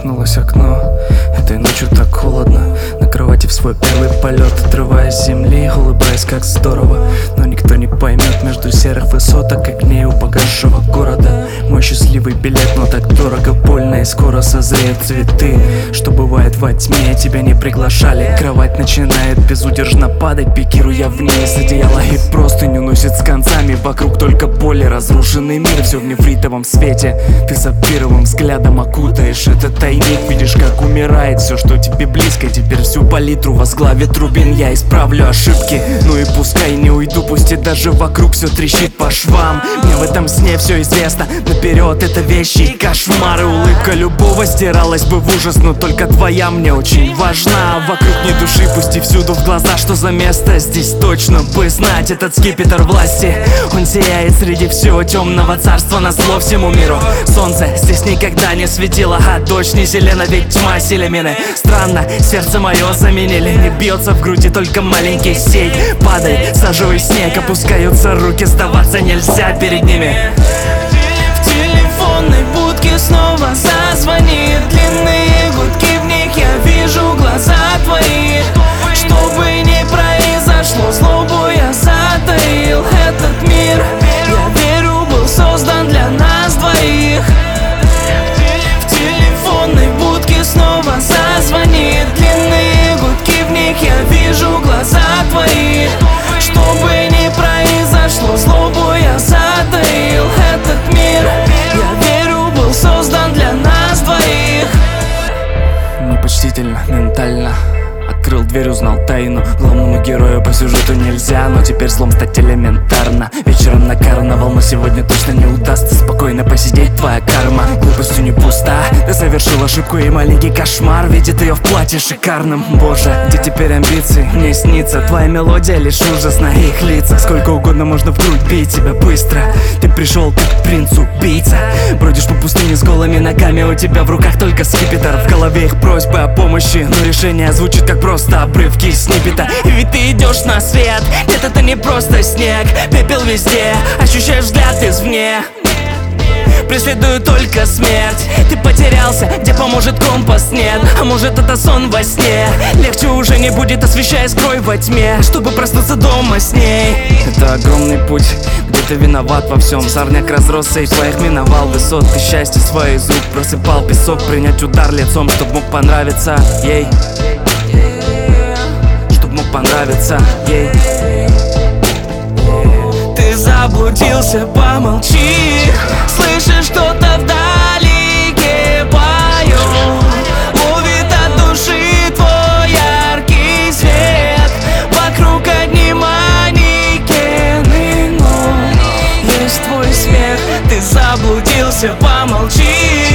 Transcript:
распахнулось окно. Этой ночью так холодно. На кровати в свой первый полет, отрываясь с земли, улыбаясь, как здорово. Но никто не поймет между серых высоток огней у погасшего города. Мой счастливый билет, но так дорого, больно, и скоро созреют цветы. Что бывает во тьме, тебя не приглашали. Кровать начинает безудержно падать, пикируя вниз. Одеяло и простыню носит с концами. Вокруг только боль и разрушенный мир. Все в нефритовом свете. Ты сапфировым взглядом окутаешь этот тайник. Видишь, как умирает все, что тебе близко. Теперь всю палитру возглавит Рубин. Я исправлю ошибки, ну и пускай не уйду. Пусть и даже вокруг все трещит по швам. Мне в этом сне все известно наперед, это вещи и кошмары. Улыбка любого стиралась бы в ужас, но только твоя мне очень важна. Вокруг ни души, пусть и всюду в глаза. Что за место здесь точно бы знать? Этот скипетр власти, он сияет среди всего темного царства, назло всему миру. Солнце здесь никогда не светило, а дождь не зелена, ведь тьма селемины. Странно, сердце мое заменили. Не бьется в груди только маленький сей. Падает сажевый снег, опускаются руки, сдаваться нельзя перед ними. В телефонной будке снова зазвонит. Длинные гудки, в них я вижу глаза твои. Что бы ни произошло, злобу я затаил. Этот мир, я верю, был создан для нас двоих. В телефонной будке снова зазвонит. Длинные гудки, в них я вижу глаза твои. Что бы ни произошло, злобу я затаил. Этот мир, я верю, был создан для нас двоих. Непочтительно, ментально открыл дверь, узнал тайну. Главному герою по сюжету нельзя, но теперь злом стать элементарно. Вечером на карнавал, но сегодня точно не удастся спокойно посидеть, твоя карма глупостью не пуста. Ты совершил ошибку, и маленький кошмар видит ее в платье шикарном. Боже, где теперь амбиции? Мне снится твоя мелодия, лишь ужас на их лицах. Сколько угодно можно в грудь бить тебя быстро. Ты пришел как принц-убийца. Бродишь по пустыне с голыми ногами, у тебя в руках только скипетр. В голове их просьбы о помощи, но решение звучит как просто обрывки сниппета. И ведь ты идешь на свет, нет, это не просто снег. Пепел везде, ощущаешь взгляд извне. Преследует только смерть. Ты потерялся, где поможет компас нет. А может это сон во сне. Легче уже не будет, освещая скрой во тьме, чтобы проснуться дома с ней. Это огромный путь, где ты виноват во всем. Сорняк разросся и твоих миновал высот. Ты счастье свое из рук просыпал песок. Принять удар лицом, чтоб мог понравиться ей. Чтоб мог понравиться ей. Ты заблудился, помолчи. Слышишь, что-то вдалеке поет. Ловит от души твой яркий свет. Вокруг одни манекены, но есть твой смех. Ты заблудился, помолчи.